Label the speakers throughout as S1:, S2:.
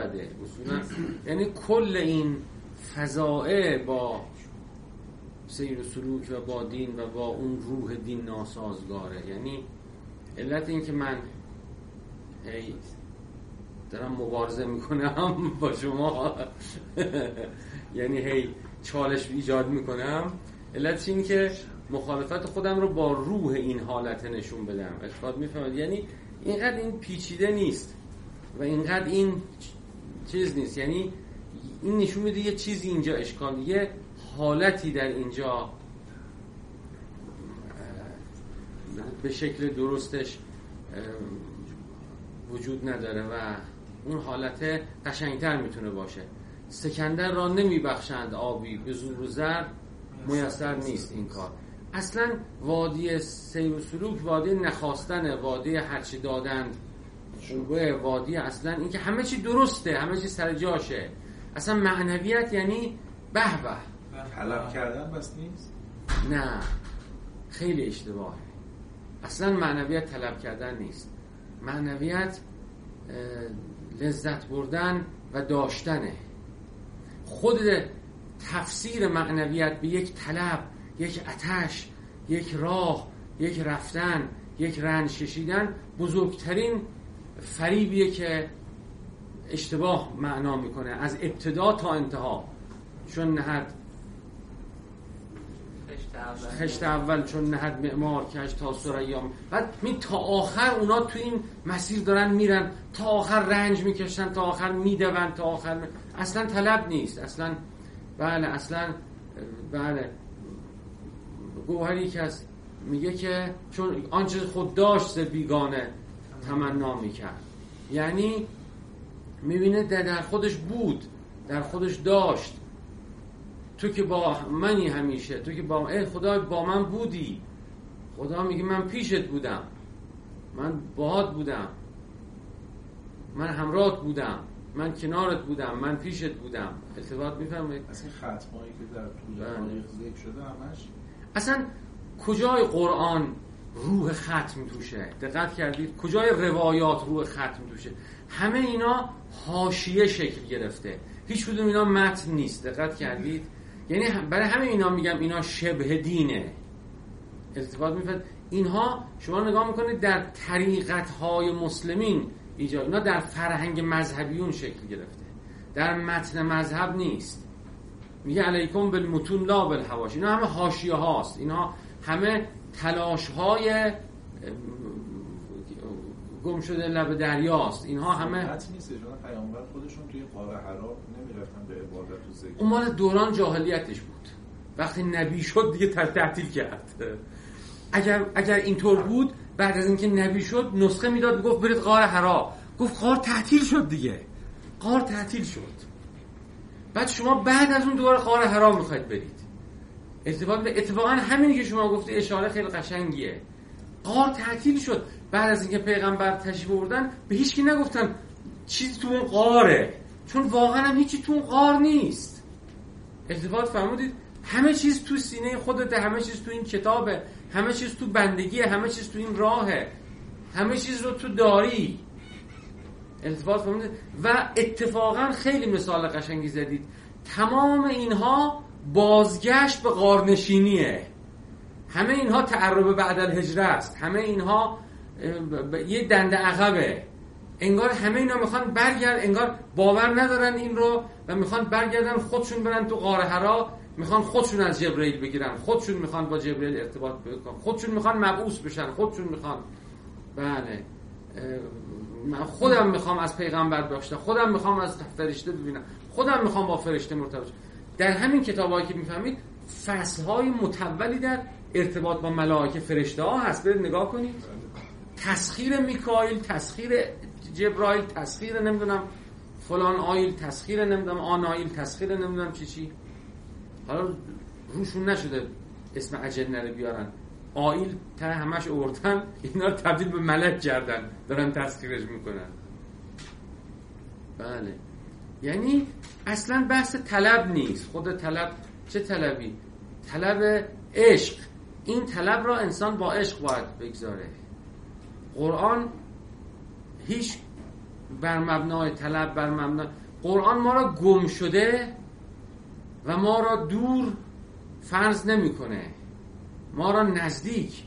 S1: بده اصولا. یعنی کل این فضائع با سیر و سلوک و با دین و با اون روح دین ناسازگاره. یعنی علت این که من دارم مبارزه میکنم با شما یعنی هی چالش ایجاد میکنم، علت این که مخالفت خودم رو با روح این حالت نشون بدم. اشکال میفهمید؟ یعنی اینقدر این پیچیده نیست و اینقدر این چیز نیست. یعنی این نشون میده یه چیزی اینجا اشکال، یه حالتی در اینجا به شکل درستش وجود نداره و اون حالت قشنگتر میتونه باشه. سکندر را نمیبخشند آبی به زور و زر میسر نیست این کار. اصلا وادی سیر و سلوک وادی نخواستن، وادی هرچی دادند خوبه، وادی اصلا این که همه چی درسته، همه چی سر جاشه. اصلا معنویت یعنی به به
S2: طلب کردن بس نیست.
S1: نه خیلی اشتباهه. اصلا معنویت طلب کردن نیست. معنویت لذت بردن و داشتنه. خود تفسیر معنویت به یک طلب، یک آتش، یک راه، یک رفتن، یک رنج کشیدن بزرگترین فریبیه که اشتباه معنا میکنه از ابتدا تا انتها. چون نهد خشت اول چون نهد معمار کش تا سریام، بعد می تا آخر اونا تو این مسیر دارن میرن، تا آخر رنج میکشن، تا آخر میدون، تا آخر اصلا طلب نیست اصلا. بله اصلا بله. گوهری کس میگه که چون آنچه خود داشت ز بیگانه تمنا میکرد. یعنی میبینه در خودش بود، در خودش داشت. تو که با منی همیشه، تو که با ای خدا با من بودی. خدا میگه من پیشت بودم، من باهات بودم، من همراهت بودم، من کنارت بودم، من پیشت بودم. ارتباط میفهمید؟
S2: اصلا ختمایی که در طول تاریخ ذکر شده همش
S1: اصلا کجای قرآن روح ختم توشه؟ دقت کردید؟ کجای روایات روح ختم توشه؟ همه اینا حاشیه شکل گرفته، هیچ کدوم اینا متن نیست. دقت کردید؟ یعنی برای همه اینا میگم اینا شبه دینه. ارتباط میفهمید؟ اینها شما نگاه میکنید در طریقت‌های مسلمین ایجاد، اینا در فرهنگ مذهبیون شکل گرفته، در متن مذهب نیست. میگه علیکم بالمتون لا بالحواشی. اینا همه حاشیه هاست، اینا همه تلاش های گم شده لب دریاست. اینها همه
S2: متن نیست. جناب پیامبر خودشون توی غار حرا نمیرفتن به عبادت و ذکر.
S1: اون مال دوران جاهلیتش بود، وقتی نبی شد دیگه تعطیل کرد. اگر اینطور بود بعد از اینکه نبی شد نسخه میداد گفت برید غار حرا، گفت غار تعطیل شد دیگه، غار تعطیل شد. بعد شما بعد از اون دوباره غار حرا میخواید برید. اتفاقا همینی که شما گفتی اشاره خیلی قشنگیه. غار تعطیل شد بعد از اینکه پیغمبر تشریف آوردن، به هیچ کی نگفتن چیزی تو اون غاره، چون واقعا هم هیچی تو اون غار نیست. ارتباط فرمودید؟ همه چیز تو سینه خودته، همه چیز تو این کتابه، همه چیز تو بندگیه، همه چیز تو این راهه، همه چیز رو تو داری. ارتباط فرمودید؟ و اتفاقا خیلی مثال قشنگی زدید. تمام اینها بازگشت به غارنشینیه، همه اینها تعرب بعد الهجره است، همه اینها یه دنده عقبه. انگار همه اینا میخوان برگرد، انگار باور ندارن این رو و میخوان برگردن خودشون برن تو غار حرا، میخوان خودشون از جبرئیل بگیرن، خودشون میخوان با جبرئیل ارتباط بکنن، خودشون میخوان مبعوث بشن، خودشون میخوان بله من خودم میخوام از پیغمبر باشم، خودم میخوام از فرشته ببینم، خودم میخوام با فرشته مرتبط. در همین کتابایی که میفهمید فصلهای متولی در ارتباط با ملائکه فرشته ها هست. برید نگاه کنید. تسخیر میکائیل، تسخیر جبرائیل، تسخیر نمیدونم فلان آیل، تسخیر نمیدونم آن آیل، تسخیر نمیدونم چی. حالا روشون نشده اسم اجنه رو بیارن. آیل تا همش آوردن، اینا رو تبدیل به ملک کردن، دارن تسخیرش میکنن. بله یعنی اصلا بحث طلب نیست. خود طلب چه طلبی؟ طلب عشق. این طلب را انسان با عشق باید بگذاره. قرآن هیچ بر مبنای طلب، بر مبنای قرآن ما را گم شده و ما را دور فرض نمیکنه، ما را نزدیک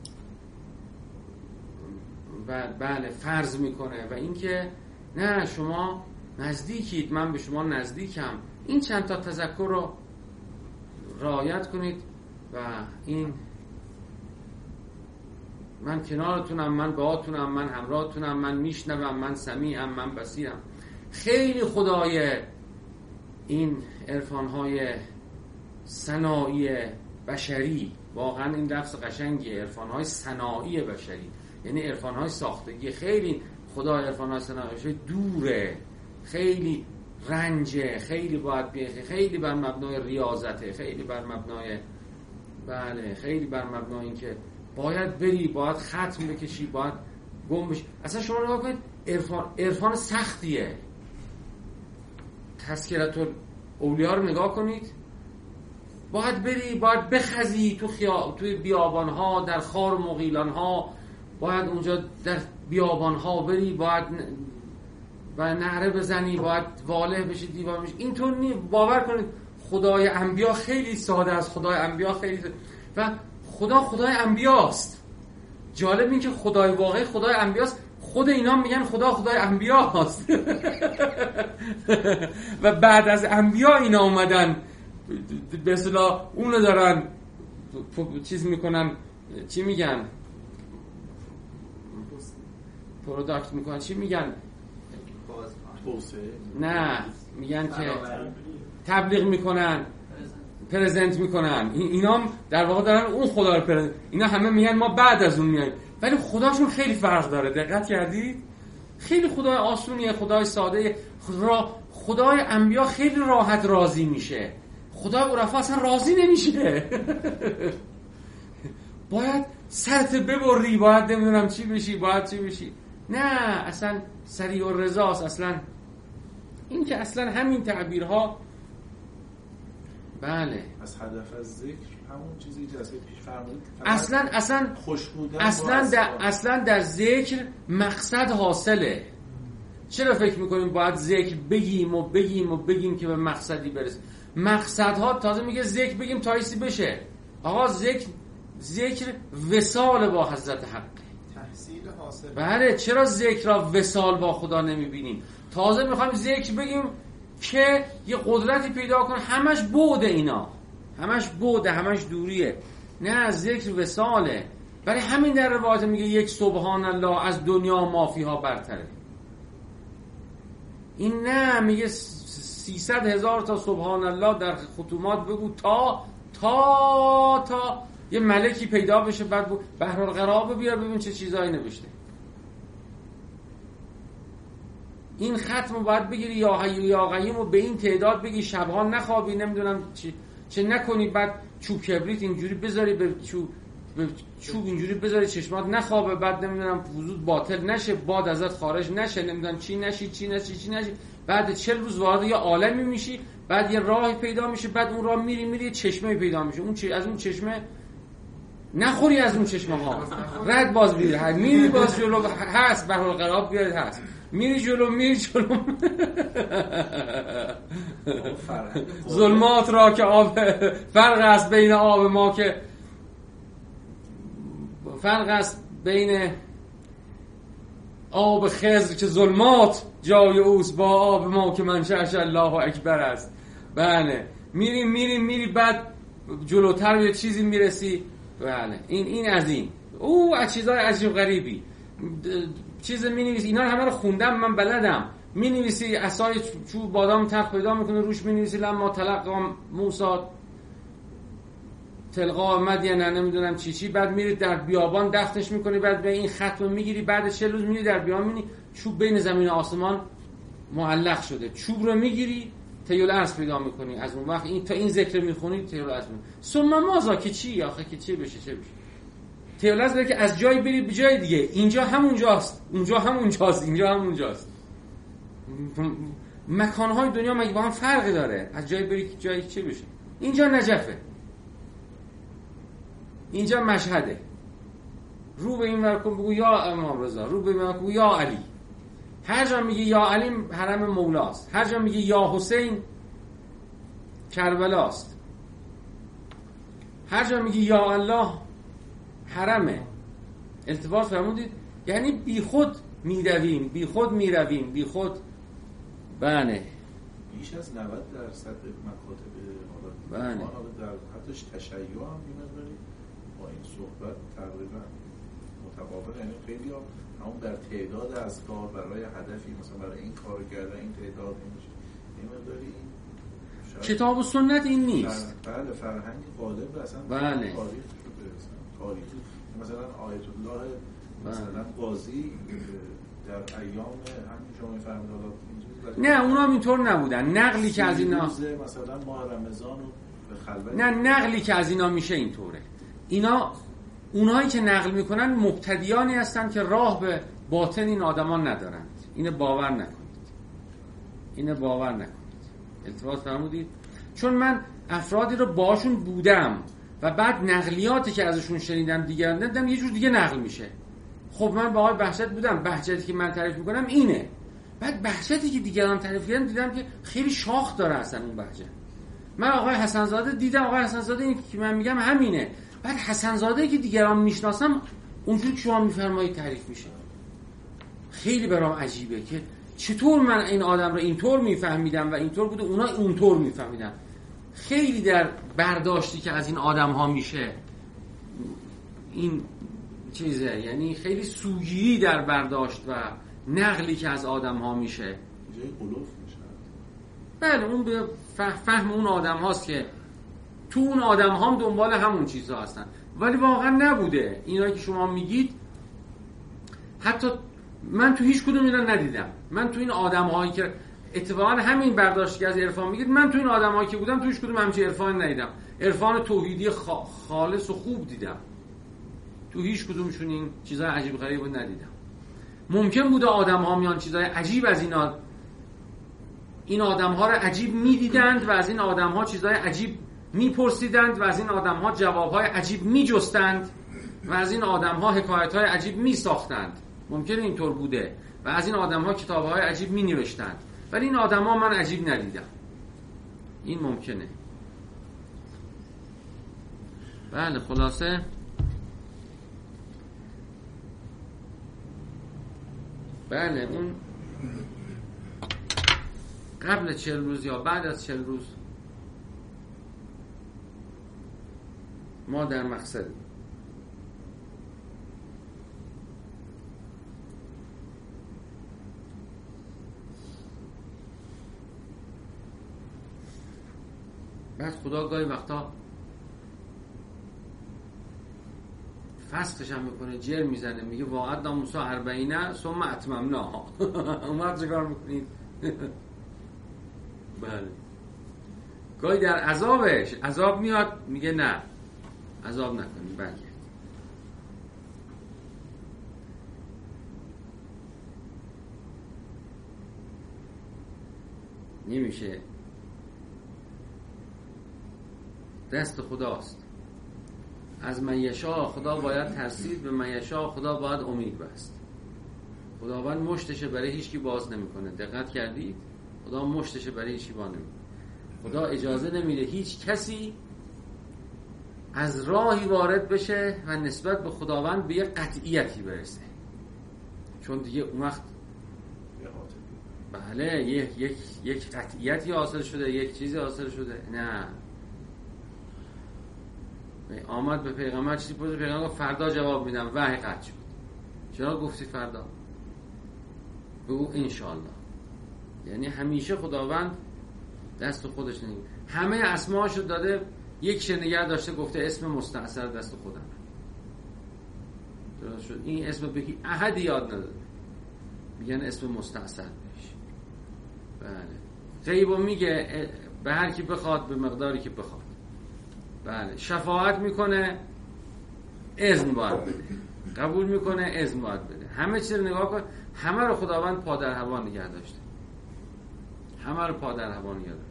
S1: بله فرض میکنه و اینکه نه شما نزدیکید، من به شما نزدیکم. این چند تا تذکر رو رعایت کنید و این من کنارتونم، من باهاتونم، من همراهتونم، من میشنوم، من سمیعم، من بصیرم. خیلی خدای این عرفان‌های صناعی بشری، واقعا این لفظ قشنگیه، عرفان‌های صناعی بشری، یعنی عرفان‌های ساختگی. خیلی خدای عرفان‌های صناعی بشری دوره، خیلی رنجه، خیلی باید بیخی، خیلی بر مبنای ریاضته، خیلی بر مبنای بله، خیلی بر مبنای این که باید بری، باید ختم بکشی، باید گم بشی. اصلا شما نگاه کنید عرفان سختیه. تذکرة الاولیاء رو نگاه کنید، باید بری، باید بخزی توی بیابان‌ها، در خار و مغیلان‌ها، باید اونجا در بیابان‌ها بری، باید و نعره بزنی، باید واله بشی، دیوار بشی. اینطور نیست. باور کنید خدای انبیا خیلی ساده است، خدای انبیا خیلی و خدای انبیاست. جالب این که خدای واقعی خدای انبیاست، خود اینا میگن خدای انبیاست. و بعد از انبیا اینا اومدن به اصطلاح اونو دارن چیز میکنن، چی میگن، پروداکت میکنن، چی میگن، نه میگن که تبلیغ میکنن، پرزنت میکنن. اینا در واقع دارن اون خدا رو پرزنت. اینا همه میگن ما بعد از اون میایم، ولی خداشون خیلی فرق داره. دقت کردید؟ خیلی خدای آسونیه، خدای ساده. خدای انبیا خیلی راحت راضی میشه، خدای عرفا اصلا راضی نمیشه. باید سرت ببری، باید نمیدونم چی بشی، باید چی بشی. نه اصلا سریع الرضاست. اصلا این که اصلا همین تعبیرها بله
S2: از هدف از ذکر همون چیزی که پیش فرمودید،
S1: اصلا
S2: خوش بودن،
S1: اصلا در ذکر مقصد حاصله. چرا فکر میکنیم باید ذکر بگیم که به مقصدی برسیم؟ مقصدها تازه میگه ذکر بگیم تا ایسی بشه. آقا ذکر وصال با حضرت حق،
S2: تحصیل حاصل.
S1: بله، چرا ذکر را وصال با خدا نمیبینیم؟ تازه میخوایم ذکر بگیم که یه قدرتی پیدا کن. همش بوده، اینا همش بوده، همش دوریه. نه، ذکر وصاله. برای همین در روایت میگه یک سبحان الله از دنیا مافیها برتره. این نه، میگه 300,000 تا سبحان الله در ختومات بگو تا یه ملکی پیدا بشه، بعد بحرالغراب بیار ببین چه چیزایی نوشته. این ختم رو باید بگیری یا حی یا قیوم رو به این تعداد بگی، شبها نخوابی، نمیدونم چه نکنی، بعد چوب کبریت اینجوری بذاری به چوب اینجوری بذاری چشمات نخوابه، بعد نمیدونم وضوء باطل نشه، باد ازت خارج نشه، نمیدونم چی نشی. بعد 40 روز وارد یه عالمی میشی، بعد یه راهی پیدا میشه، بعد اون راه میری یه چشمه پیدا میشه، از اون چشمه نخوری، از اون چشمه ها رد باز میری باز جلو هست، بحرالغراب بیارید هست، میری جلو ظلمات را که آب فرق است بین آب ما، که فرق است بین آب خضر که ظلمات جای اوست با آب ما که منشأش الله اکبر است. بله، میری بعد جلوتر به چیزی میرسی. بله، این از این از چیزای عجیب غریبی چیز می‌نویسی. اینا همه رو خوندم، من بلدم. می‌نویسی عصای چوب بادام تخت پیدا میکنه، روش می‌نویسی لما تلقا موسی تلقا مدین، نمیدونم چی، بعد میری در بیابان دفنش میکنی، بعد به این ختم میگیری، بعد 40 روز میری در بیابان میبینی چوب بین زمین و آسمان معلق شده، چوب رو میگیری تیول ارض پیدا میکنی. از اون وقت تا این ذکر میخونی تیول ارض ثم ماذا، که چی آخه، که چی بشه. تیول ارض که از جای بری به جای دیگه، اینجا همونجاست، اونجا همونجاست، اینجا همونجاست. مکانهای دنیا مگه با هم فرقی داره؟ از جای بری که جایی چی بشه. اینجا نجفه، اینجا مشهده، رو به این ور کن بگو یا امام رضا، رو به این ور کن بگو یا علی. هر جا میگه یا علی حرم مولاست، هر جا میگه یا حسین کربلاست، هر جا میگه یا الله حرمه. التفات فرمودید؟ یعنی بی خود میرویم، بی خود میرویم، بی خود. بله
S2: بیش از 90% مکاتب
S1: بله
S2: در حتی تشیع هم می‌مداری با این صحبت تقریبا متقابل، یعنی خیلی همون در تعداد اذکار برای هدفی مثلا برای این کار کردن این تعداد نمیشه می‌مداری.
S1: کتاب و سنت این نیست.
S2: بله فرهنگ غالب اصلا
S1: بله
S2: تاریخ شده، تاریخی مثلا آیت الله مثلا قاضی در ایام همین جمعه فرمداد
S1: نه اونا هم اینطور نبودن. نقلی که از اینا
S2: مثلا ماه رمضان رو به خلوت،
S1: نه نقلی که از اینا میشه اینطوره. اینا اونایی که نقل میکنن مبتدیانی هستن که راه به باطن این آدمان ندارند. اینو باور نکنید، اینو باور نکنید. التفات فرمودید؟ چون من افرادی رو باشون بودم و بعد نقلیاتی که ازشون شنیدم دیگران دیدم یه جور دیگه نقل میشه. خب من با آقای بهجت بودم، بهجتی که من تعریف میکنم اینه، بعد بهجتی که دیگران تعریف کردن دیدم که خیلی شاخ داره اصلا اون بهجت. من آقای حسنزاده دیدم، آقای حسنزاده این که من میگم همینه، بعد حسنزاده که دیگران میشناسم اونجوری که شما میفرمایید تعریف میشه. خیلی برام عجیبه که چطور من این آدم رو اینطور میفهمیدم و اینطور بوده، اونا اونطور میفهمیدن. خیلی در برداشتی که از این آدم ها میشه این چیزه، یعنی خیلی سوگیری در برداشت و نقلی که از آدم ها میشه
S2: جای قلوف میشه.
S1: بله اون به فهم اون آدم هاست که تو اون آدم ها هم دنبال همون چیزها هستن، ولی واقعا نبوده. اینا که شما میگید حتی من تو هیچ کدوم اینا ندیدم. من تو این آدم هایی که اتفاقا همین برداشتی که از عرفان میگید، من تو این آدم هایی که بودم تو هیچ کدوم همچین عرفان ندیدم. عرفان توحیدی خالص و خوب دیدم، تو هیچ کدومشون این چیزای عجیب غریب رو ندیدم. ممکن بوده آدم ها میان چیزای عجیب از این آدم ها رو عجیب میدیدند و از این آدم ها چیزای عجیب میپرسیدند و از این آدم ها جوابهای عجیب میجستند و از این آدم ها حکایت های عجیب میساختند. ممکن اینطور بوده و از این آدم ها کتاب های عجیب می نوشتند، ولی این آدم ها من عجیب ندیدم. این ممکنه. بله خلاصه بله اون قبل 40 روز یا بعد از 40 روز ما در مقصدیم. بعد خدا گاهی وقتا فسخش هم میکنه، جر میزنه، میگه وعدنا موسی 40 ثم اتممناها. اومد چیکار میکنید؟ بله گاهی در عذاب میاد میگه نه عذاب نکنید برگرد. نمیشه، دست خداست. از من یشاء خدا باید ترسید، به من یشاء خدا باید امید بست. خداوند مشتش برای هیچ کی باز نمیکنه. دقت کردید؟ خدا مشتش برای هیچ کی باز نمیکنه. خدا اجازه نمیده هیچ کسی از راهی وارد بشه و نسبت به خداوند به یک قطعیتی برسه، چون دیگه اون وقت بله یک قطعیتی حاصل شده، یک چیزی حاصل شده. نه آمد به پیغمبر چیزی پرسید، پیغمبر گفت فردا جواب میدم، وحی قطع شد. چرا گفتی فردا؟ بگو انشالله. یعنی همیشه خداوند دست خودش نمیگه. همه اسماءشو داده، یک شنگر داشته گفته اسم مستعصر دست خودم. درست شد. این اسم بگی احد یاد نداده، میگن اسم مستعصر بهش. بله غیبو میگه به هر کی بخواد به مقداری که بخواد. بله شفاعت میکنه، اذن باید بده، قبول میکنه، اذن باید بده. همه چیز رو نگاه کن، همه رو خداوند پا در هوا نگه داشته، همه رو پا در هوا نگه داشته.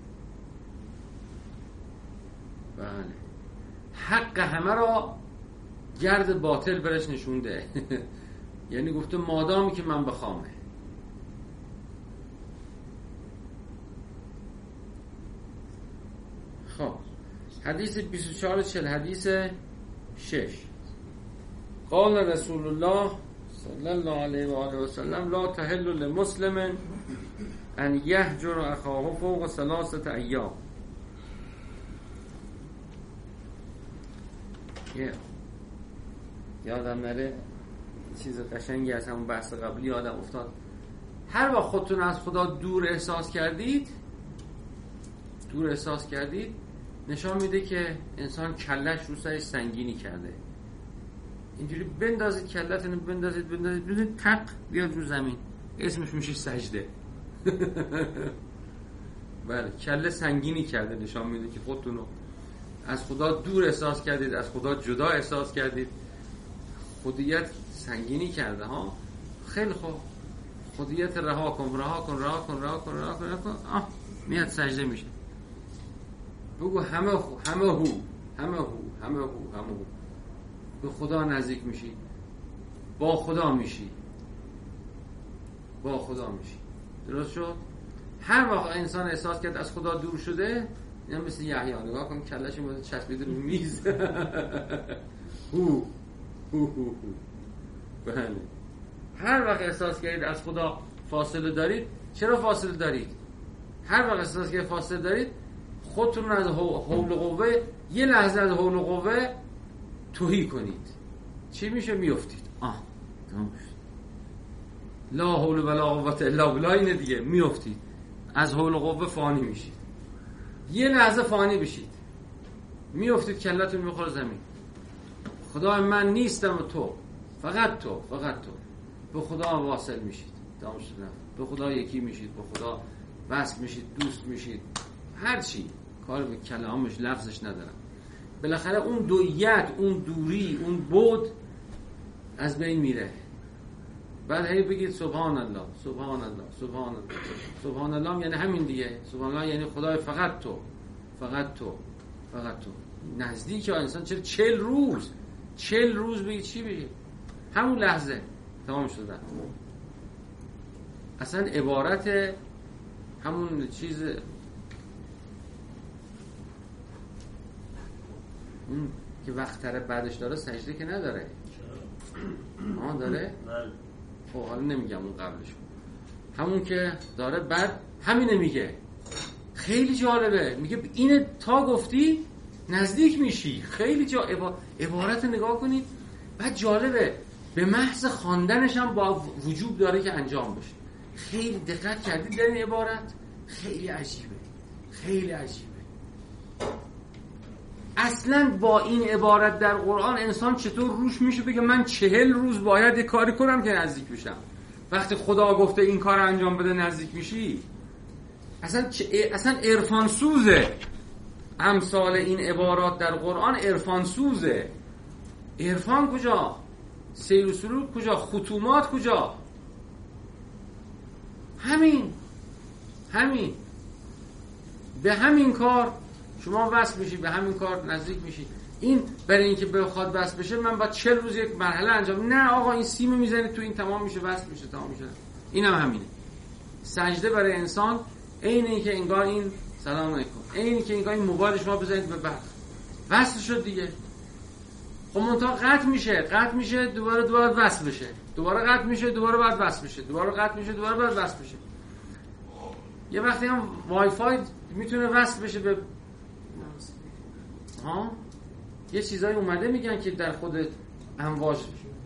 S1: بله حق همه را گرد باطل برش نشونده. یعنی گفته مادامی که من بخوامه. خب حدیث 24 حدیث 6 قال رسول الله صلی الله علیه و آله و سلم لا تحل لمسلم ان یهجر اخاه فوق 3 ایام. یادم نره چیز قشنگی از همون بحث قبلی یادم افتاد. هر وقت خودتون از خدا دور احساس کردید نشان میده که انسان کلش رو سرش سنگینی کرده. اینجوری بندازید کلتون بندازید تق بیاد رو زمین، اسمش میشه سجده. بله کله سنگینی کرده، نشان میده که خودتون رو از خدا دور احساس کردید، از خدا جدا احساس کردید، خودیت سنگینی کرده ها. خیلی خوب، خودیت رها کن. میاد سجده میشه. بگو همه هو به خدا نزدیک میشی، با خدا میشی. درست شد؟ هر وقت انسان احساس کرد از خدا دور شده، اینا مثل یحیی نگاه کن کلهش مثل چسبیده رو میز. هو بله. هر وقت احساس کردید از خدا فاصله دارید، چرا فاصله دارید؟ هر وقت احساس کردید فاصله دارید، خودتون از حول و قوه، یه لحظه از حول و قوه تهی کنید. چی میشه؟ میافتید. تمام شد. لا حول ولا قوة الا بالله. اینه دیگه، میافتید، از حول و قوه فانی میشید. یه لحظه فانی بشید، میافتید، کلتون میخوره زمین. خدا من نیستم و تو، فقط تو به خدا واصل میشید. تمام شد. به خدا یکی میشید، به خدا وصل میشید، دوست میشید، هر چی. کار به کلامش لفظش ندارم. بالاخره اون دویت، اون دوری، اون بعد از بین میره. بعد هی بگید سبحان الله. سبحان الله یعنی همین دیگه. سبحان الله یعنی خدای فقط تو. نزدیک انسان. چرا 40 روز بگید چی بگید؟ همون لحظه تمام شده. اصلا عبارت همون چیز، اون که وقت تره بعدش داره سجده که نداره. داره؟ خب حالا نمیگم اون قبلش، همون که داره بعد همینه میگه. خیلی جالبه، میگه اینه تا گفتی نزدیک میشی. خیلی عبارت نگاه کنید. بعد جالبه، به محض خواندنش هم با وجوب داره که انجام بشه. خیلی دقت کردید در این عبارت؟ خیلی عجیبه. اصلا با این عبارت در قرآن انسان چطور روش میشه بگه من 40 روز باید کاری کنم که نزدیک بشم؟ وقتی خدا گفته این کار انجام بده نزدیک میشی. اصلا عرفان سوزه. امثال این عبارات در قرآن عرفان سوزه. عرفان کجا؟ سیر و سلوک کجا؟ ختومات کجا؟ همین به همین کار شما وصل میشی، به همین کار نزدیک میشی. این برای اینکه بخواد وصل بشه من باید 40 روز یک مرحله انجام. نه آقا، این سیم میزنی تو این تمام میشه، وصل میشه، تمام میشه. اینم همینه. سجده برای انسان اینه که انگار این سلام علیکم، اینه که انگار این موبایل شما بزنید به بعد وصل شد دیگه. خب منتها قطع میشه دوباره وصل بشه، دوباره قطع میشه دوباره بعد وصل بشه، دوباره قطع میشه دوباره بعد وصل بشه. یه وقتی هم وای فای میتونه وصل بشه به یه چیزایی اومده میگن که در خود امواج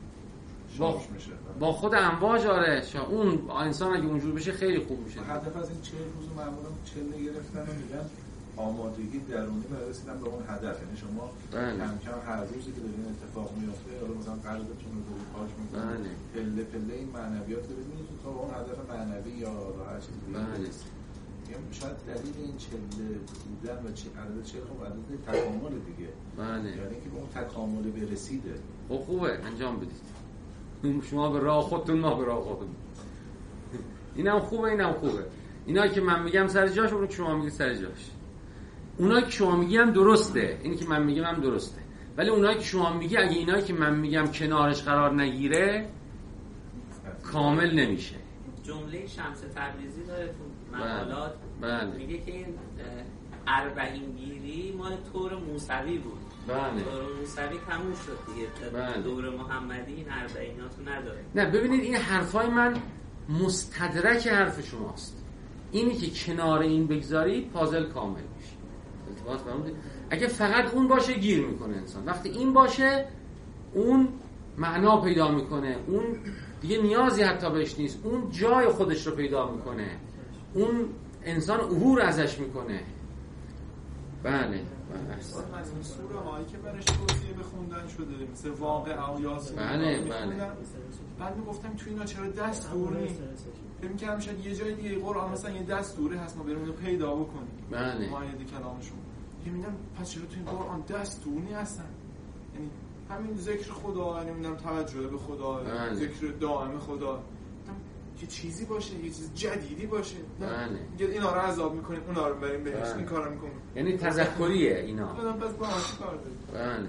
S1: با خود امواج اون انسان اگه اونجور بشه خیلی خوب میشه.
S2: هدف از این 40 روز معمولا 40 گرفتن و میگن آمادگی درونی برای رسیدن به اون هدف. یعنی شما کم هر روزی که دارین اتفاق میفته، حالا مثلا قلبتون رو پاک میکنید، پله این معنویات رو ببینید تا اون هدف معنوی یا هر چیزی دیگه. شاید دلیل این 40 بودن و عدد 40 خب عدد تکامل دیگه. یعنی که به اون تکامل برسیده.
S1: خب خوبه انجام بدید. شما به راه خودتون، ما به راه خودمون. اینم خوبه. اینایی که من میگم سر جاش، اون که شما میگید سر جاش. اونایی که شما میگی هم درسته، اینی که من میگم هم درسته. ولی اونایی که شما میگی اگه اینایی که من میگم کنارش قرار نگیره کامل نمیشه.
S3: جمله شمس تبریزی داره تو مقالات میگه که این 40 گیری مال طور موسوی بود. طور موسوی تموم شد دیگه. دور محمدی این 40اتو نداره.
S1: نه ببینید این حرفای من مستدرک حرف شماست. اینی که کنار این بگذارید پازل کامل میشه. التباس فرمودید. اگه فقط اون باشه گیر میکنه انسان. وقتی این باشه اون معنا پیدا میکنه، اون دیگه نیازی حتی بهش نیست، اون جای خودش رو پیدا میکنه، اون انسان عبور ازش میکنه. بله
S4: از این سوره هایی که برش توصیه بخوندن شده مثل واقع و یاسین،
S1: بله
S4: بعد میگفتم تو اینا چرا دست دور نیست؟ فکر می‌کردم شاید یه جای دیگه قرآن مثلا یه دست دوره هست ما بریم اونو پیدا بکنیم.
S1: بله
S4: مایه کلامشون می‌بینم پس چرا تو این قرآن دست دور نیست اصلا؟ یعنی همین ذکر خدا، یعنی می‌بینم توجه به خدا، ذکر دائم خدا، یه چیزی باشه، یه چیز جدیدی باشه.
S1: بله
S4: اینا رو عذاب می‌کنیم، اونا رو بریم بهش، این کارا می‌کنیم.
S1: یعنی تذکریه اینا.
S4: آدم بس با همش کار داره.
S1: بله.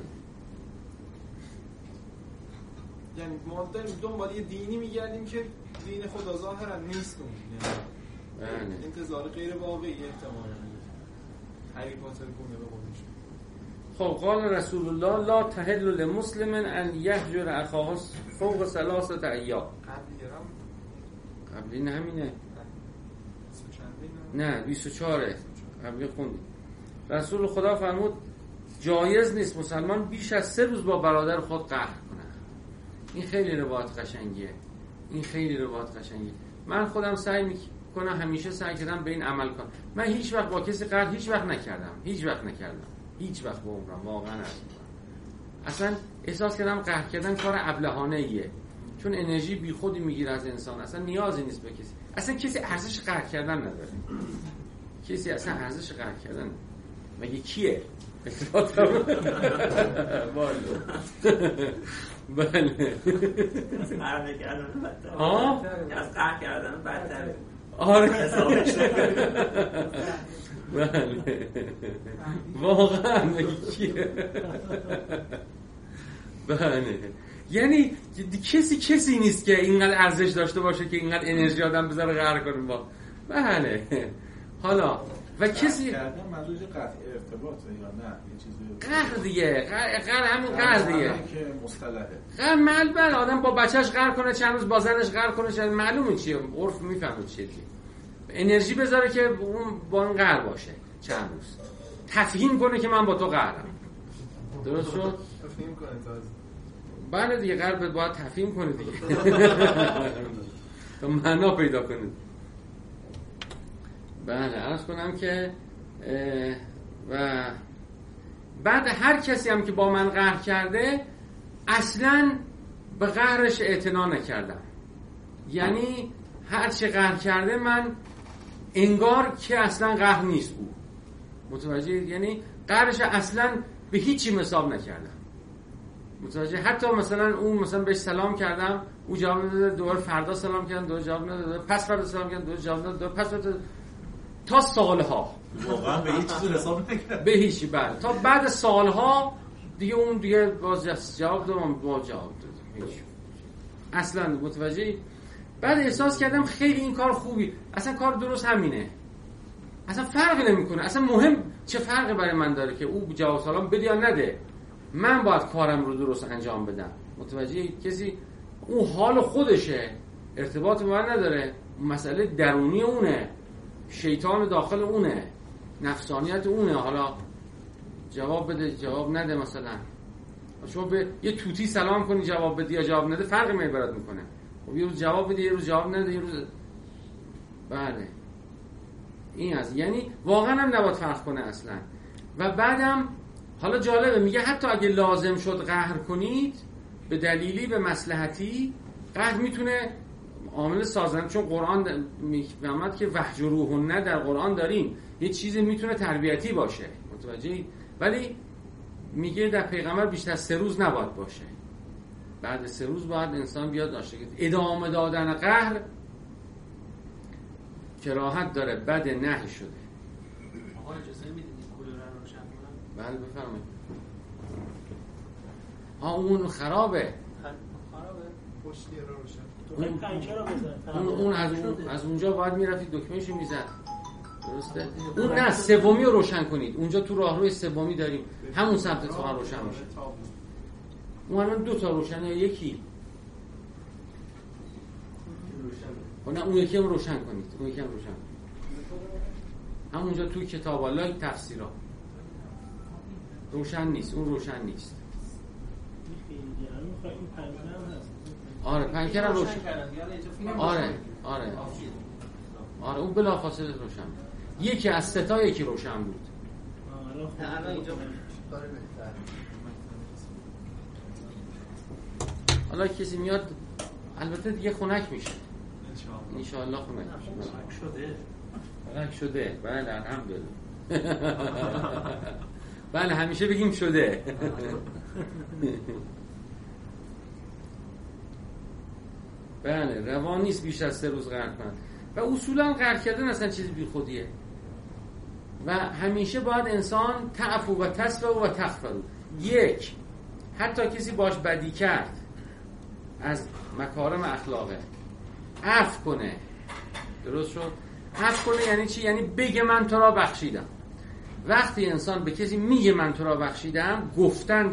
S4: یعنی ما داریم دنبال یه دینی میگردیم که دین خدا ظاهرا نیست اون. یعنی انتظار غیر واقعی احتمالاً. هری پاتر گونه به قولش.
S1: خب قال رسول الله لا تحل للمسلم ان يهجر اخاه فوق 3 ایام. قبلی همینه. نه 24 قبلی خوندیم. رسول خدا فرمود جایز نیست مسلمان بیش از 3 روز با برادر خود قهر کنه. این خیلی روایت قشنگیه. من خودم سعی میکنم، همیشه سعی کردم به این عمل کنم. من هیچ وقت با کسی قهر هیچ وقت نکردم. هیچ وقت با عمرم واقعا اصلا احساس کردم قهر کردن کار ابلهانه ایه، چون انرژی بی خودی میگیره از انسان. اصلا نیازی نیست به کسی. اصلا کسی ارزش قهر کردن نداره. کسی اصلا ارزش قهر کردن مگه کیه؟ بله.
S3: قهر کردن بدتر. از قهر کردن بدتر.
S1: آره. بله. واقعا مگه کیه؟ بله. یعنی کسی نیست که اینقدر ارزش داشته باشه که اینقدر انرژی آدم بذاره قهر کنه با. بله. حالا و کسی
S2: کردن منظورش قطع ارتباطه یا نه یه چیزی
S1: قهر دیگه، قهر همین قهر دیگه
S2: که مصطلحه
S1: قهر بله آدم با بچهش قهر کنه، چند روز با زنش قهر کنه، چند معلومه چیه، عرف میفهمه چیه، انرژی بذاره که اون با اون قهر باشه چند روز، تفهیم کنه که من با تو قهرم. درست شد؟
S4: تفهیم کنه تازه.
S1: بله دیگه قهر باید تفهیم کنه دیگه تا معنا پیدا کنه. بله عرض کنم که و بعد هر کسی هم که با من قهر کرده اصلا به قهرش اعتنا نکردم، یعنی هر چه قهر کرده من انگار که اصلا قهر نیست او، متوجه؟ یعنی قهرش اصلا به هیچی حساب نکردم، متوجه؟ حتی مثلا اون مثلا بهش سلام کردم او جواب نداده، دوباره فردا سلام کردم دوباره جواب نداده، پس فردا سلام کردم دوباره جواب نداده، پس فردا تا سالها
S2: واقعا به هیچ چیزی حساب نکرد،
S1: به هیچی. بله تا بعد سالها دیگه اون دیگه باز جواب دادم، با جواب دادم هیچ اصلا، متوجه؟ بعد احساس کردم خیلی این کار خوبی، اصلا کار درست همینه، اصلا فرق نمیکنه، اصلا مهم چه فرقی برای من داره که او جواب سلام بده یا نده، من باید کارم رو درست انجام بدم، متوجه؟ کسی اون حال خودشه، ارتباط با من نداره، مسئله درونی اونه، شیطان داخل اونه، نفسانیت اونه، حالا جواب بده جواب نده، مثلا شما به یه توتی سلام کنی جواب بدی یا جواب نده فرقی برات میکنه، خب یه روز جواب بدی یه روز جواب نده، یه روز بله این از یعنی واقعا هم نباید فرق کنه اصلا. و بعدم حالا جالبه میگه حتی اگه لازم شد قهر کنید به دلیلی به مصلحتی، قهر میتونه عامل سازنده، چون قرآن میفهمد که وحجروهن در قرآن داریم، یه چیزی میتونه تربیتی باشه، متوجهی؟ ولی میگه در پیغمبر بیشتر 3 روز نباید باشه، بعد 3 روز باید انسان بیاد داشته که ادامه دادن قهر کراهت داره، بد نهی شده.
S5: آقا اجازه میدید کولر رو روشن کنم؟
S1: بله بفرمایید. اون خرابه.
S5: پشتی رو روشن.
S6: اون پنکه رو بزن.
S1: اون از اونجا باید میرفتید دکمهشو میزد. درسته؟ اون نه سومی رو روشن کنید. اونجا تو راهروی سومی داریم. همون سمت اتفاقا روشن میشه. اون الان 2 تا روشنه یا یکی؟ روشن. نه اون یکی هم روشن کنید. اون یکی هم روشن کنید. همونجا توی کتاب الله تفسیرها روشن نیست. اون روشن نیست. آره پنکر هم روشن. آره اون بلافاصله روشن بود. یکی از 3 تا یکی روشن بود.
S3: الان اینجا
S5: کار بهتر.
S1: حالا کسی میاد البته دیگه خنک میشه ان شاء الله. خنک شده. بله الحمدلله. بله همیشه بگیم شده. بله روان نیست بیش از 3 روز غرق کنن و اصولا غرق کردن اصلا چیزی بی خودیه و همیشه باید انسان تعفو و تصفو و تغفرو. 1 حتی کسی باش بدی کرد از مکارم اخلاقه عفو کنه. درست شد؟ عفو کنه یعنی چی؟ یعنی بگه من تو را بخشیدم. وقتی انسان به کسی میگه من تو را بخشیدم، گفتن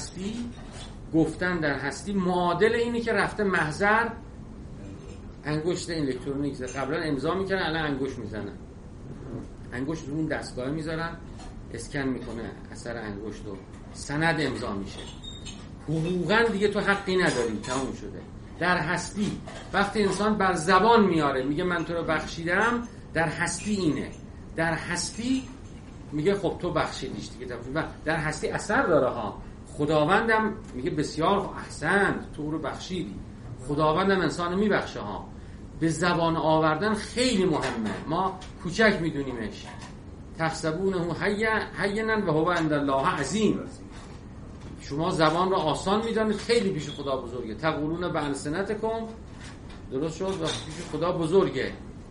S1: در هستی معادل اینی که رفته محضر انگشت الکترونیک قبلا امضا میکنن، الان انگشت میزنن. انگشت رو اون دستگاه میذارن، اسکن میکنه اثر انگشت و سند امضا میشه. حقوقاً دیگه تو حقی نداری، تموم شده. در هستی وقتی انسان بر زبان میاره میگه من تو رو بخشیدم، در هستی اینه. در هستی میگه خب تو بخشیدیش دیگه. در هستی اثر داره ها. خداوندم میگه بسیار احسنت تو رو بخشیدی. خداوندم انسانو میبخشه ها. به زبان آوردن خیلی مهمه. ما کوچک میدونیمش. تحسبونه هینا و هو عند الله عظیم. شما زبان رو آسان میدانید، خیلی پیش خدا بزرگه. تقولون بألسنتکم، درست شد، و پیش خدا بزرگه.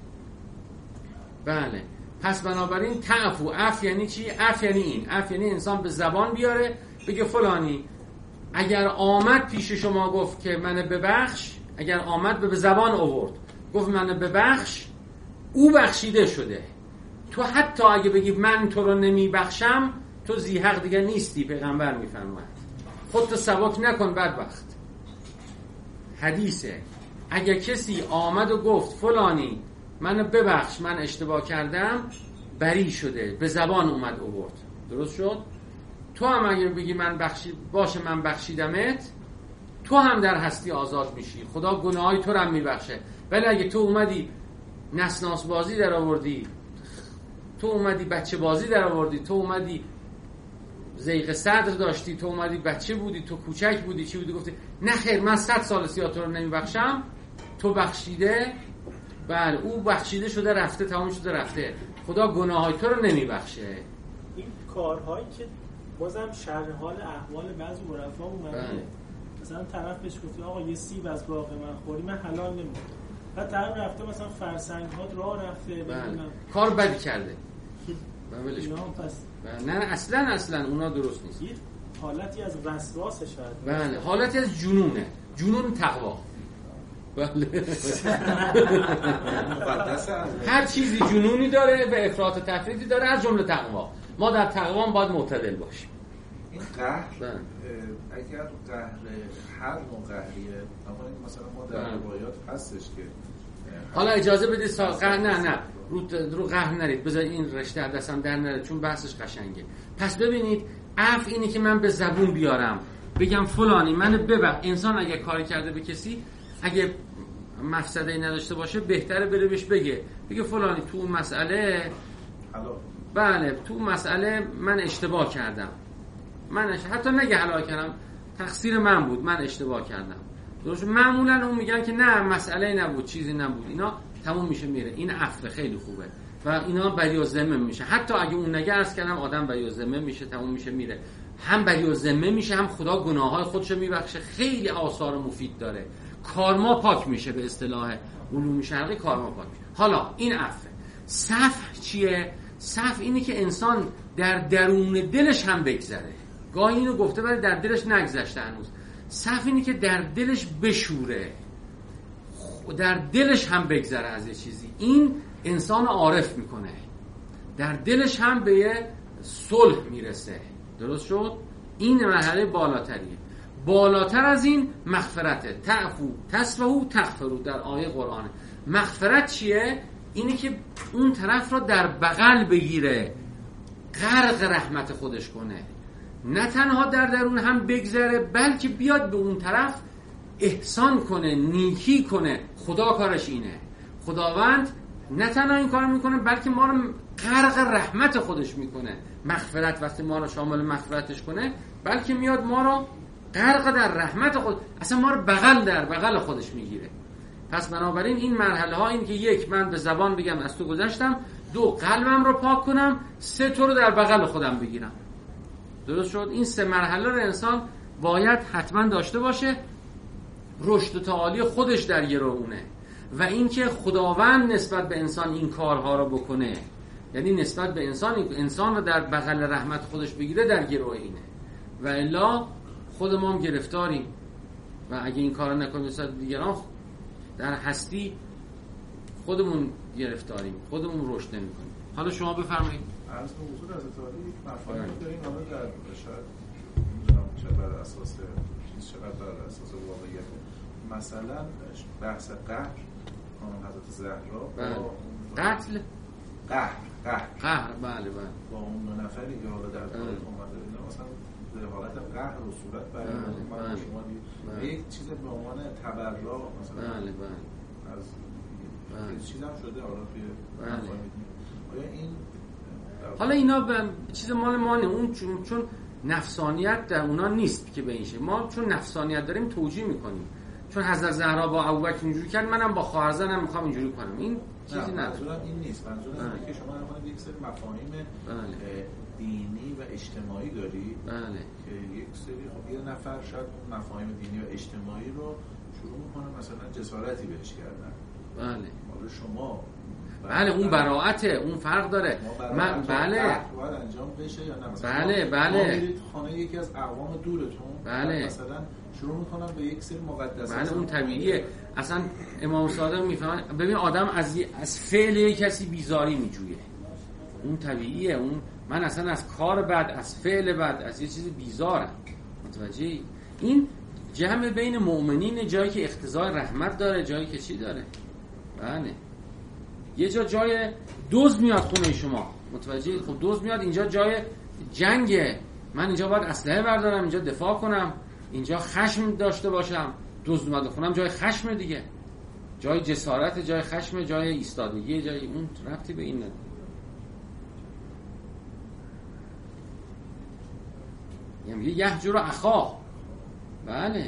S1: بله. پس بنابراین تعفو، عفو یعنی چی؟ عفو یعنی این. عفو یعنی انسان به زبان بیاره بگه فلانی اگر آمد پیش شما گفت که منو ببخش، اگر آمد به زبان آورد گفت منو ببخش، او بخشیده شده. تو حتی اگه بگی من تو رو نمیبخشم، تو ذی حق دیگه نیستی. پیغمبر میفرماید خودتو سبک نکن بدبخت. حدیثه. اگه کسی آمد و گفت فلانی منو ببخش من اشتباه کردم، بری شده، به زبان اومد آورد. درست شد؟ تو هم اگه بگی من بخشیدمت، تو هم در هستی آزاد میشی. خدا گناهای تو رو هم میبخشه. ولی اگه تو اومدی نسناس بازی در آوردی، تو اومدی بچه بازی در آوردی، تو اومدی ضیق صدر داشتی، تو اومدی بچه بودی، تو کوچک بودی، چی بودی، گفتی نه خیر من 100 سال سیاه تو رو نمیبخشم، تو بخشیده. بله او بخشیده شده، رفته، تمام شده، رفته. خدا گناهای تو رو نمیبخشه.
S6: این کارهایی که بازم شرح حال احوال بعضی عرفا اومده، مثلا طرف بهش گفت آقا یه سیب از باغ من خوری، من حلال نمی‌کنم. بعد طرف رفته مثلا فرسنگ ها راه رفته، ببینم
S1: کار بدی کرده.
S6: پس
S1: نه اصلا اونا درست نیست.
S6: حالتی از وسواسه شاید.
S1: بله حالتی از جنونه. جنون تقوا. بله. هر چیزی جنونی داره و افراط و تفریطی داره، از جمله تقوا. ما در تقوا باید معتدل باشیم.
S2: این قهر اگر قهر هر نوع قهریه، اما مثلا ما در روایات هستش که
S1: حالا اجازه بدید قهر نه رو قهر نرید، بذار این رشته دستم در نره چون بحثش قشنگه. پس ببینید عفو اینه که من به زبون بیارم بگم فلانی منو ببخش. انسان اگه کاری کرده به کسی، اگه مفسده‌ای نداشته باشه، بهتره بره بهش بگه فلانی تو اون مسئله بله تو مسئله من اشتباه کردم، حتی نگه حلال کردم، تقصیر من بود، من اشتباه کردم. درست؟ معمولا اون میگن که نه مسئله نبود، چیزی نبود، اینا تموم میشه میره. این عفو خیلی خوبه و اینا بری و ذمه میشه. حتی اگه اون نگه عرض کردم آدم بری و ذمه میشه، تموم میشه میره. هم بری و ذمه میشه، هم خدا گناههای خودشو میبخشه. خیلی آثار مفید داره. کارما پاک میشه، به اصطلاح علوم شرقی کارما پاک میشه. حالا این عفو. صفح چیه؟ صفح اینه که انسان در درون دلش هم بگذره. گاهی اینو گفته ولی در دلش نگذشته هنوز. صف اینه که در دلش بشوره، در دلش هم بگذره از یه چیزی. این انسان عارف میکنه، در دلش هم به یه صلح میرسه. درست شد؟ این مرحله بالاتریه. بالاتر از این مغفرته. تعفو تصفحوا تغفروا در آیه قرآنه. مغفرت چیه؟ اینه که اون طرف را در بغل بگیره، غرق رحمت خودش کنه، نه تنها در درون هم بگذره بلکه بیاد به اون طرف احسان کنه، نیکی کنه. خدا کارش اینه. خداوند نه تنها این کار میکنه بلکه ما رو غرق رحمت خودش میکنه. مغفرت وقتی ما رو شامل مغفرتش کنه بلکه میاد ما رو غرق در رحمت خود، اصلا ما رو بغل در بغل خودش میگیره. پس بنابراین این مرحله ها این که یک، من به زبان بگم از تو گذشتم، دو، قلبم رو پاک کنم، سه، تو رو در بغل خودم بگیرم. درست شد؟ این سه مرحله رو انسان باید حتما داشته باشه. رشد و تعالی خودش در گروهونه و اینکه خداوند نسبت به انسان این کارها رو بکنه، یعنی نسبت به انسان رو در بغل رحمت خودش بگیره، در گروه اینه. و الا خود ما هم گرفتاریم و اگه این کار نکنیم نسبت به دیگران، در هستی خودمون گرفتاریم، خودمون رشد نمی‌کنیم. حالا شما بفرمایید.
S2: عرض به حضور از اتالی یک مفاهیم داریم، حالا در شاید نمیدونم چه بر اساس چیز، چقدر بر اساس واقعیت. مثلا بحث قهر خانم حضرت زهرا با
S1: قتل قهر بله
S2: با اون دو نفری که حالا در کار اومده بودن، مثلا به حالت قهر و صورت برای ما شما دید یک چیز به عنوان تبرع مثلا از چیز هم شده حالا توی آیا این
S1: حالا اینا چیز مال مانه اون چون نفسانیت در اونا نیست که به این شه. ما چون نفسانیت داریم توجیه میکنیم. چون حضرت زهرا با ابوبکر اینجوری کرد، منم با خواهرزنم میخوام اینجوری کنم. این چیزی نداره.
S2: منظورم این نیست. منظورم اینه که شما الان یک سری مفاهیم دینی و اجتماعی داری که یک سری خب یه نفر شاید اون مفاهیم دینی و اجتماعی رو شروع میکنه مثلا جسارتی بهش کردن. حالا شما
S1: اون براءته، اون فرق داره. من
S2: باید انجام بشه یا نه؟
S1: بله
S2: میرید خانه یکی از اقوام دورتون، مثلا شروع میکنم به یک سری مقدسات.
S1: اون طبیعیه. اصلا امام صادق میفهمن. ببین آدم از فعل یک کسی بیزاری میجویه، اون طبیعیه. اون من اصلا از کار بد، از فعل بد، از یه چیز بیزارم. متوجهی؟ این جمع بین مؤمنین، جایی که اقتضای رحمت داره، جایی که چی داره. بله یه جای دزد میاد خونه شما، متوجهی؟ خب دزد میاد اینجا جای جنگه، من اینجا باید اسلحه بردارم، اینجا دفاع کنم، اینجا خشم داشته باشم. دزد اومده خونم، جای خشم دیگه، جای جسارت، جای خشم، جای ایستادگی، جای اون ربطی به این نداره. یعنی یهجر اخا. بله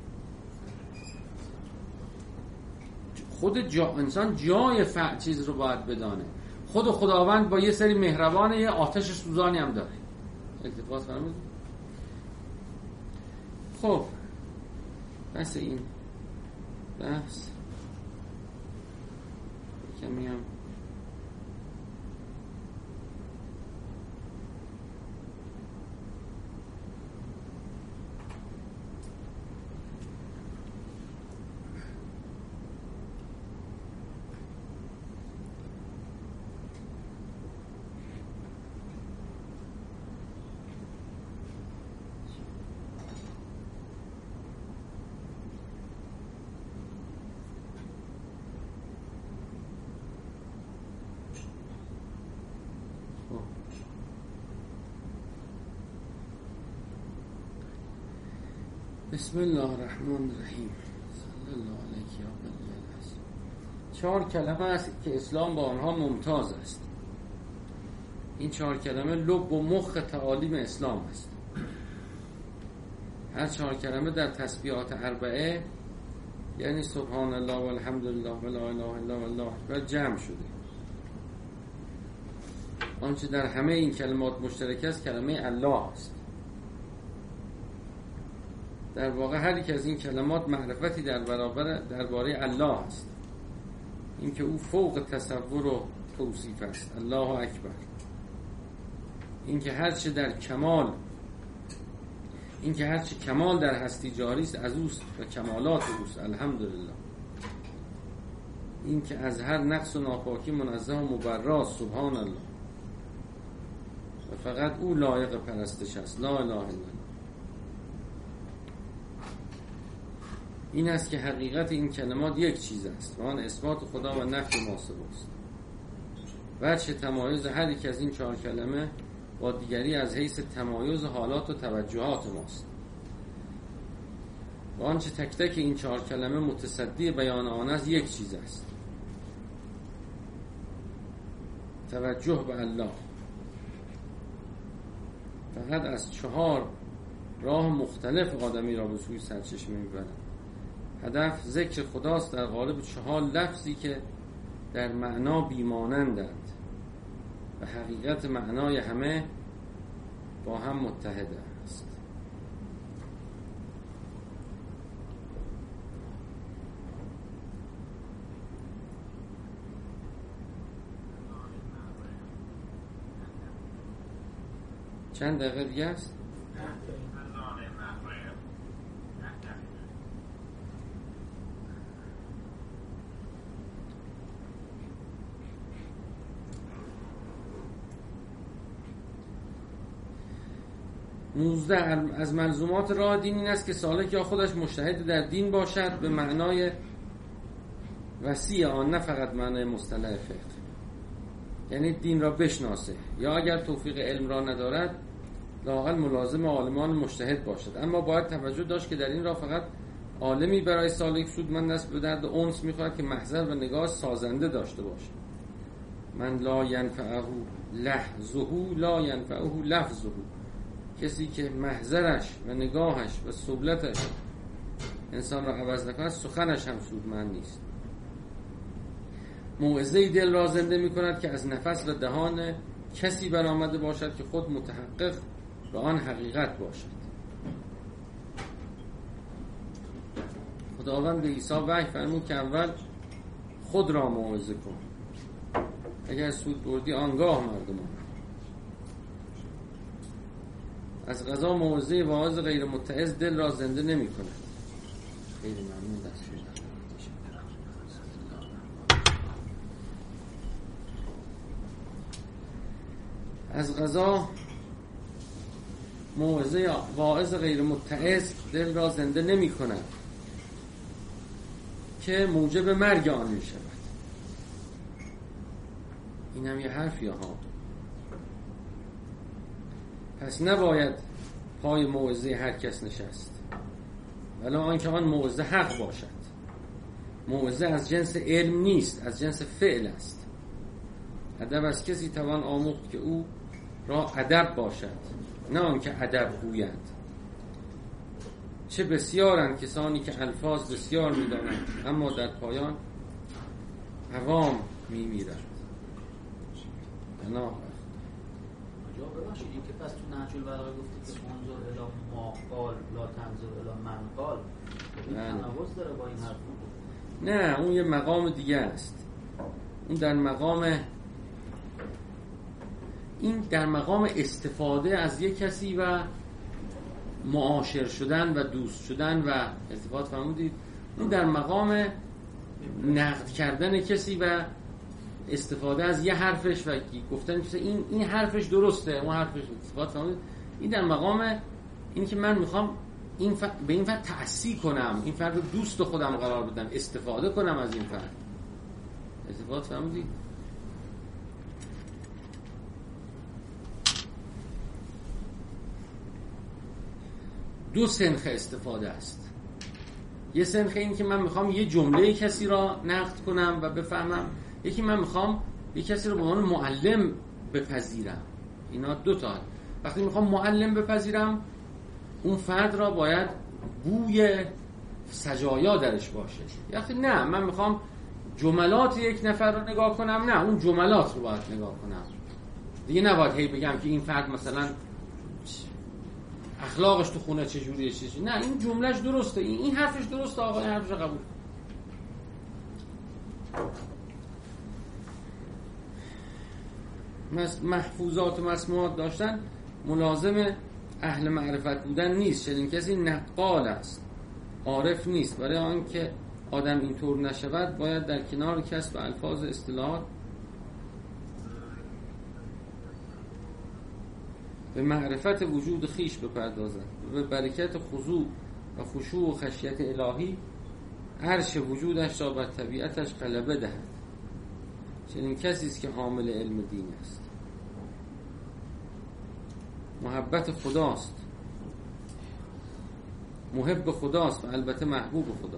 S1: خود انسان جای چیز رو باید بدانه. خود خداوند با یه سری مهربانه، یه آتش سوزانی هم داره. اکتفاس فرمودید؟ خب بس این بحث کمی هم بسم الله الرحمن الرحیم. صلی الله علیه و آله. 4 کلمه است که اسلام با آنها ممتاز است. این 4 کلمه لب و مخ تعالیم اسلام است. هر 4 کلمه در تسبیحات اربعه، یعنی سبحان الله و الحمدلله و لا اله الا الله اکبر، جمع شده. آنچه در همه این کلمات مشترک است کلمه الله است. در واقع هر یک از این کلمات معرفتی درباره الله است، اینکه او فوق تصور و توصیف است. الله اکبر. اینکه هر چه در کمال این که هرچی کمال در هستی جاری است از اوست و کمالات اوست، الحمدلله. این که از هر نقص و ناپاکی منزه و مبراست، سبحان الله، و فقط او لایق پرستش است، لا اله الا الله. این است که حقیقت این کلمات یک چیز است و آن اثبات خدا و نفی ماسب است. وجه تمایز هر یک از این 4 کلمه با دیگری از حیث تمایز حالات و توجهات ماست و آنچه تک تک این 4 کلمه متصدی بیان آن است یک چیز است، توجه به الله. فقط از 4 راه مختلف آدمی را به سوی سرچشمه میبرد. هدف ذکر خداست در قالب 4 لفظی که در معنا بیمانندند و حقیقت معنای همه با هم متحد است. چند دقیقه دیگه است؟ نوزده از ملزومات راه دین این است که سالک یا خودش مجتهد در دین باشد به معنای وسیع آن، نه فقط معنای مصطلح فقه. یعنی دین را بشناسه، یا اگر توفیق علم را ندارد لااقل ملازم عالمان مجتهد باشد. اما باید توجه داشت که در این راه فقط عالمی برای سالک سودمند است به درد انس می‌خورد که محضر و نگاه سازنده داشته باشد. من لا ینفعه لحظه لا ینفعه لفظه. کسی که محضرش و نگاهش و سبلتش انسان را عوض نکند سخنش هم سودمند نیست. موعظه دل را زنده می کند که از نفس و دهان کسی برآمده باشد که خود متحقق به آن حقیقت باشد. خداوند به عیسی وحی فرمود که اول خود را موعظه کن، اگر سود بردی آنگاه مردمان. از قضا موعظه واعظ غیر متعظ دل را زنده نمی کند. خیلی ممنون دست شد. از قضا موعظه واعظ غیر متعظ دل را زنده نمی کند که موجب مرگ آن می شود. این هم یه حرفی ها. پس نباید پای موعظه هر کس نشست، ولی آنکه آن موعظه حق باشد. موعظه از جنس علم نیست، از جنس فعل است. ادب از کسی توان آموخت که او را ادب باشد، نه آنکه ادب گویند. چه بسیارند کسانی که الفاظ بسیار می‌دانند اما در پایان عوام می‌میرند.
S7: جا ببخشید این که پس تو نهج البلاغه گفتی که منظور الی ما قال لا تنظر الی من قال، این تناقض داره با این حرف؟
S1: نه، اون یه مقام دیگه است. اون در مقام استفاده از یک کسی و معاشر شدن و دوست شدن و ارتباط فرمودید. اون در مقام نقد کردن کسی و استفاده از یه حرفش و گفتن که این حرفش درسته، اون حرفش استفاده فرمودید. این در مقام این که من میخوام به این فرد تأثیر کنم، این فرد رو دوست خودم قرار بدم، استفاده کنم از این فرد. استفاده فرمودید. دو سنخ استفاده است. یه سنخ این که من میخوام یه جمله کسی را نقد کنم و بفهمم، یکی من میخوام یه کسی رو به عنوان معلم بپذیرم. اینا دو تا. وقتی میخوام معلم بپذیرم اون فرد را باید بوی سجایا درش باشه. وقتی نه من میخوام جملات یک نفر رو نگاه کنم، نه اون جملات رو باید نگاه کنم دیگه. نباید هی بگم که این فرد مثلا اخلاقش تو خونه چجوریه نه این جملهش درسته، این حرفش درسته، آقا این حرفش قبول. محفوظات و مسموعات داشتن ملازم اهل معرفت بودن نیست، چنین کسی نقال است، عارف نیست. برای آنکه آدم اینطور نشود باید در کنار کسب الفاظ اصطلاحات به معرفت وجود خیش بپردازد و به برکت خضوع و خشوع و خشیت الهی عرش وجودش را بر طبیعتش غلبه دهد. چنین کسی است که حامل علم دین است، محبت خداست، محب خداست و البته محبوب خدا.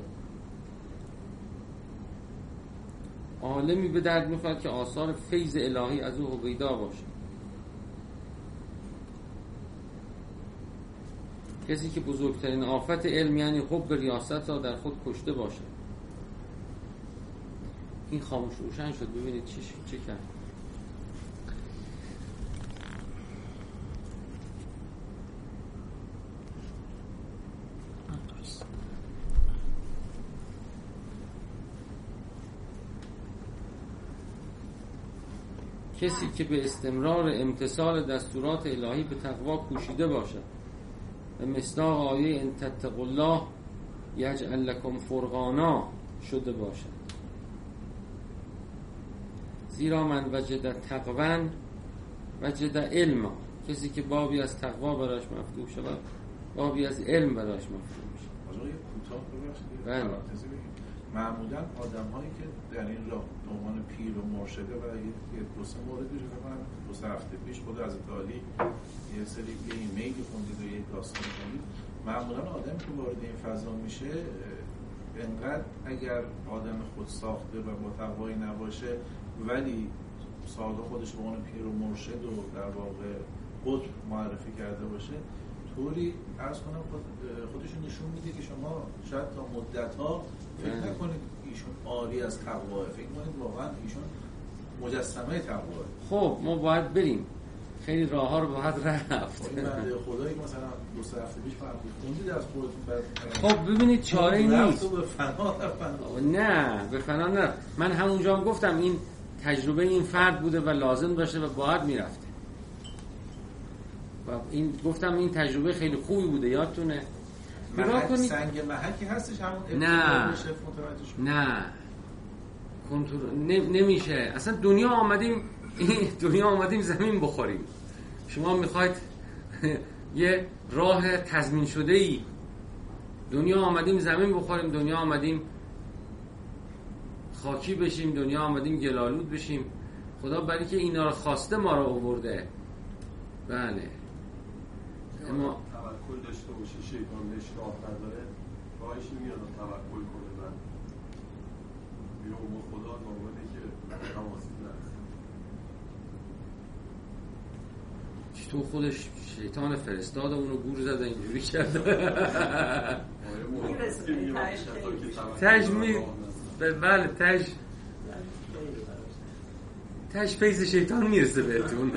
S1: عالمی به درد می‌خورد که آثار فیض الهی از او هویدا باشد. کسی که بزرگترین آفت علم یعنی حب ریاست را در خود کشته باشد. این خاموش روشن شد، ببینید چه کرد. کسی که به استمرار امتثال دستورات الهی به تقوا کوشیده باشد و مصداق آیه ان تتقوا الله یجعل لکم فرقانا شده باشد. زیرا من وجد تقوا وجد علما. کسی که بابی از تقوا برایش مفتوح شود بابی از علم برایش مفتوح میشه.
S2: آقای کوتاه ببخشید معمولا آدم‌هایی که در این راه به عنوان پیر و مرشده و یه دو سه مورد رو بفهمن، دو سه هفته پیش خود از علی یه سری ایمیلی خوندید و یه داستان خوندید. معمولا آدمی که وارد این فضا میشه انقدر اگر آدم خود ساخته و با تقوایی نباشه ولی ساده خودش به عنوان پیر و مرشد و در واقع قطب معرفی کرده باشه، طوری عرض کنم خودشون نشون میده که شما شاید تا مدت‌ها فکر نکنید ایشون عاری از تقوا، فکر کنید واقعا ایشون مجسمه تقوا.
S1: خب ما باید بریم، خیلی راه ها رو باید رفت.
S2: این بنده خدایی مثلا دو سه هفته پیش خوندید از خودتون
S1: خب ببینید چاره ای نیست.
S2: به فنا
S1: نه به فنا نه. من همونجا هم گفتم این تجربه این فرد بوده و لازم داشته و باید میرفته و این گفتم این تجربه خیلی خوبی بوده. یادتونه
S2: نگاه کنید سنگ محکی هستش همون
S1: نه نمیشه اصلا. دنیا آمدیم زمین بخوریم. شما میخواید یه راه تضمین شده ای، دنیا آمدیم زمین بخوریم، دنیا آمدیم خاکی بشیم، دنیا آمدیم گلالود بشیم. خدا برای که اینا رو خواسته ما رو آورده. بله
S8: اما توکل داشته باشه، شیطان بهش راه نداره، راهش نمیاد توکل کنه و بیرون خدا نامده که نمازی نرسه.
S1: تو خودش شیطان فرستاد اونو گور زده اینجوری کرده. بله تاج فیض شیطان میرسه بهتون.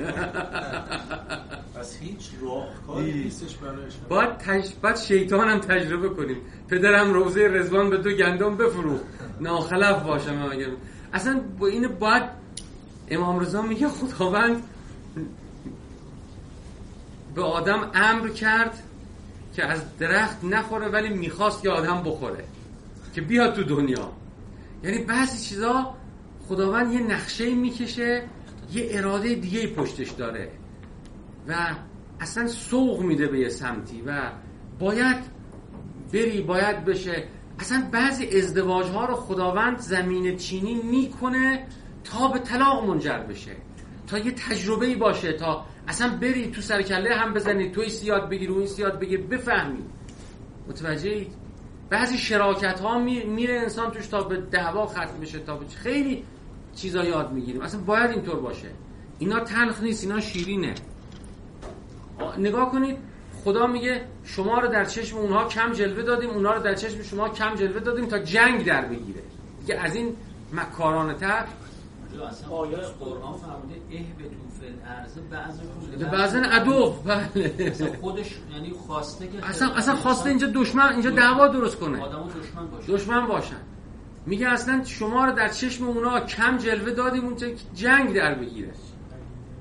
S2: پس هیچ راهکاری نیستش برایش.
S1: بعد شیطان هم تجربه کنیم. پدرم روزه رضوان به 2 گندم بفروخت ناخلف باشم. اصلا با این باید امام رضا میگه خداوند به آدم امر کرد که از درخت نخوره ولی میخواست که آدم بخوره که بیاد تو دنیا. یعنی بعضی چیزا خداوند یه نقشه میکشه، یه اراده دیگه پشتش داره و اصلا سوق میده به یه سمتی و باید بری، باید بشه. اصلا بعضی ازدواج ها رو خداوند زمین چینی میکنه تا به طلاق منجر بشه، تا یه تجربه‌ای باشه، تا اصلا بری تو سرکله هم بزنید، توی سیاد بگیر و این سیاد بگیر، بفهمی. متوجهید؟ بعضی شراکت ها میره انسان توش تا به دعوا ختم بشه، تا به خیلی چیزا یاد میگیریم. اصلا باید اینطور باشه. اینا تلخ نیست، اینا شیرینه. نگاه کنید خدا میگه شما رو در چشم اونها کم جلوه دادیم، اونها رو در چشم شما کم جلوه دادیم تا جنگ در بگیره. دیگه از این مکارانه تر
S7: آیات قرآن فرموده اهبطوا فی الارض
S1: بعضن عدو. بله
S7: خودش یعنی خواسته که
S1: اصلا خواسته اینجا دشمن، اینجا دعوا درست کنه،
S7: آدمو
S1: دشمن باشن. میگه اصلا شما رو در چشم اونا کم جلوه دادیم اونجا جنگ در بگیره.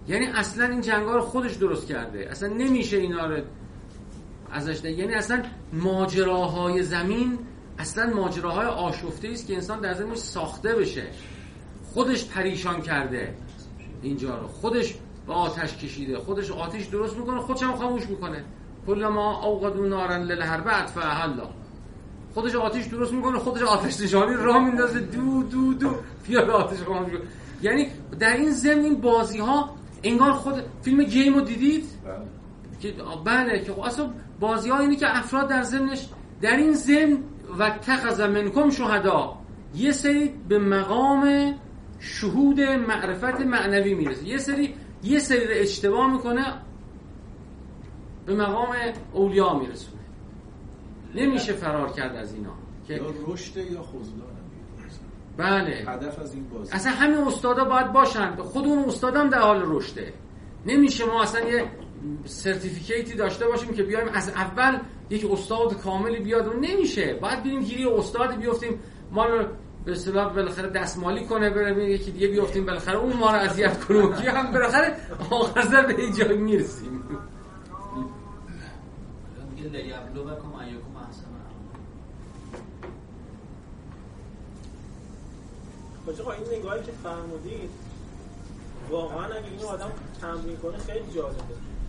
S1: یعنی اصلا این جنگا رو خودش درست کرده، اصلا نمیشه اینا رو ازش یعنی اصلا ماجراهای زمین اصلا ماجراهای آشفته است که انسان در زمینش ساخته بشه، خودش پریشان کرده اینجا رو، خودش با آتش کشیده، خودش آتش درست میکنه، خودش هم خاموش میکنه. کل ما اوقدوا نارا للحرب اطفأها الله، خودش آتش درست میکنه، خودش آتش نشانی راه میندازه، دو دو دو پیاده آتش خاموش میکنه. یعنی در این ضمن این بازی ها انگار خود فیلم گیم رو دیدید که بله که اصلا بازی ها اینه که افراد در ضمنش در این ضمن و اتخذ منکم شهدا یه سری به مقام شهود معرفت معنوی میرسه، یه سری رو اشتباه میکنه به مقام اولیا میرسونه. نمیشه فرار کرد از اینا که
S2: یا رشد یا خذلان.
S1: بله
S2: هدف از این بازی
S1: اصلا همین استادا باید باشن، خود اون استادم در حال رشده. نمیشه ما اصلا یه سرتیفیکیتی داشته باشیم که بیایم از اول یک استاد کاملی بیاد و نمیشه، باید بریم گیری استاد بیافتیم ما رو به اصطلاح بالاخره دستمالی کنه، بریم یکی دیگه بیافتیم بالاخره اون ما رو اذیت کنه که هم بالاخره آخر به این جای میرسیم.
S7: میگه لیبلوکم ایکم احسن
S6: آقا این نگاهی که فرمودید واقعا اگه اینو آدم تمرین کنه خیلی جالبه.